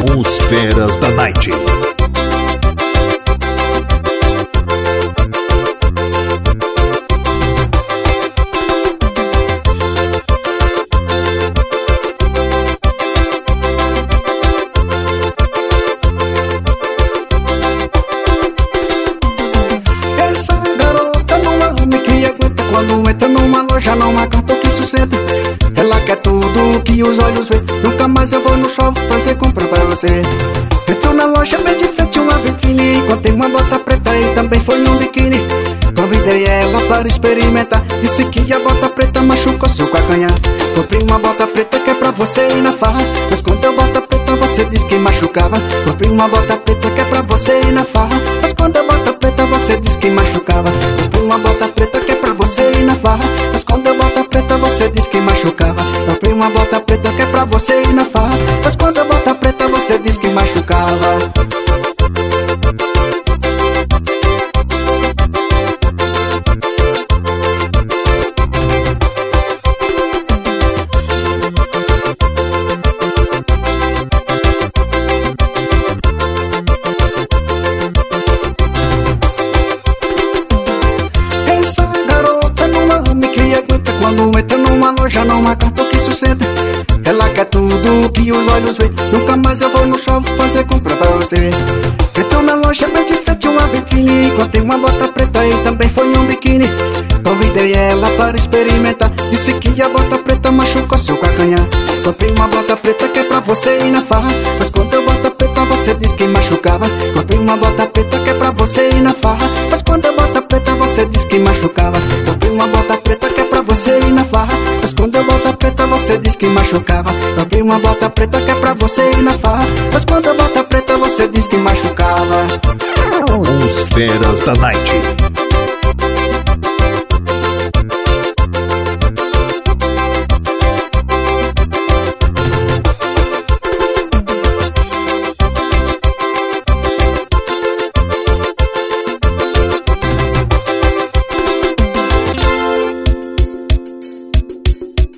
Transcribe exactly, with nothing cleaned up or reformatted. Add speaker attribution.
Speaker 1: Os Feras da Night.
Speaker 2: Essa garota não é homem que aguenta. Quando entra numa loja não há cartão que sustenta. Ela quer tudo que os olhos vê. Nunca mais eu vou no shopping fazer compra pra você. Entrou na loja bem de frente uma vitrine. Encontrei uma bota preta e também foi um biquíni. Convidei ela para experimentar. Disse que a bota preta machucou seu calcanhar. Comprei uma bota preta que é pra você ir na farra. Mas quando eu bota preta você disse que machucava. Comprei uma bota preta que é pra você ir na farra. Mas quando eu bota preta você disse que machucava. Comprei uma bota preta que é pra você ir na farra. Mas quando eu bota preta você disse que machucava. Comprei uma bota preta que é pra você ir na farra. Mas quando eu bota preta você disse que machucava. Essa garota não é homem que aguenta. Quando entra numa loja não há cartão que sustenta. Ela quer tudo que os olhos vê. Nunca mais eu vou no shopping fazer compra pra você. Entrou na loja bem de frente uma vitrine. Encontrei uma bota preta e também foi um biquíni. Convidei ela para experimentar. Disse que a bota preta machucou seu calcanhar. Comprei uma bota preta que é pra você ir na farra. Mas quando eu bota preta você disse que machucava. Comprei uma bota preta que é pra você ir na farra. Mas quando eu bota preta você disse que machucava. Comprei uma bota preta que é pra você ir na farra. Mas quando eu bota preta você disse que machucava. Comprei uma bota preta que é pra você ir na farra. Mas quando eu bota preta você disse que machucava.
Speaker 1: Os Feras da Night.